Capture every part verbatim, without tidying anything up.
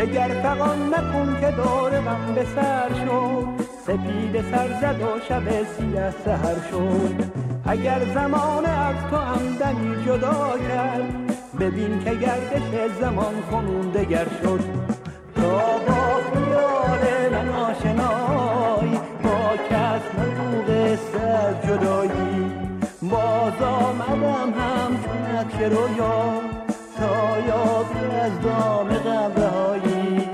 دگر فغان نکن که دور غم به سر شد، سپید سر زد و شب سیه سحر شد. اگر زمان از تو همدمی جدا کرد، ببین که گردش زمان کنون دگر شد. تا با خیال من آشنایی، با کس نگو قصه از جدایی. باز آمدم هم چون نقش رویا، تا یابی از دام غم رهایی.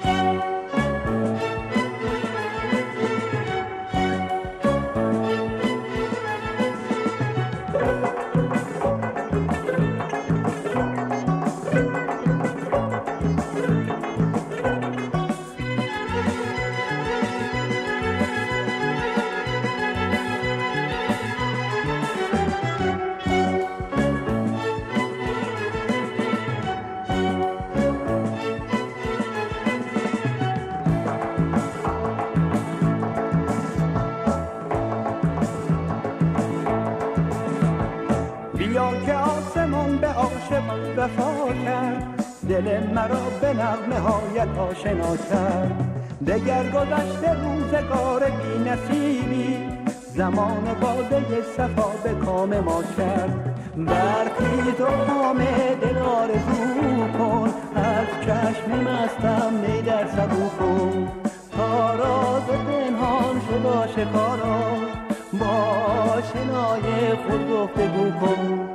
بیا که آسمان به عاشقان وفا کرد، دل مرا به نغمه هایت آشنا کرد. دگر گذشته روزگار بی نصیبی، زمان باده صفا به کام ما کرد. برخیز و کام دل آرزو کن، از چشم مستم می در سبو کن. تا راز پنهان شد آشکارا، با شنای خود گفتگو کن.